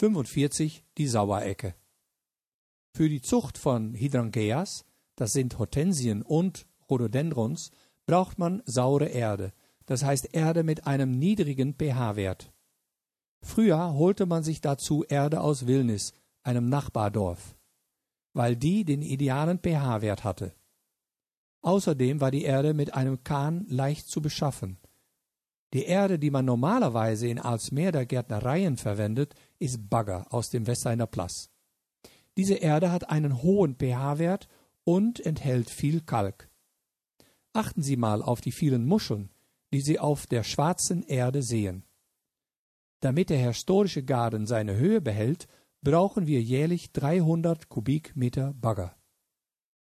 45 die Sauerecke. Für die Zucht von Hydrangeas, das sind Hortensien und Rhododendrons, braucht man saure Erde, das heißt Erde mit einem niedrigen pH-Wert. Früher holte man sich dazu Erde aus Wilnis, einem Nachbardorf, weil die den idealen pH-Wert hatte. Außerdem war die Erde mit einem Kahn leicht zu beschaffen. Die Erde, die man normalerweise in Aalsmeerder Gärtnereien verwendet, ist Bagger aus dem Westeiner Plas. Diese Erde hat einen hohen pH-Wert und enthält viel Kalk. Achten Sie mal auf die vielen Muscheln, die Sie auf der schwarzen Erde sehen. Damit der historische Garten seine Höhe behält, brauchen wir jährlich 300 Kubikmeter Bagger.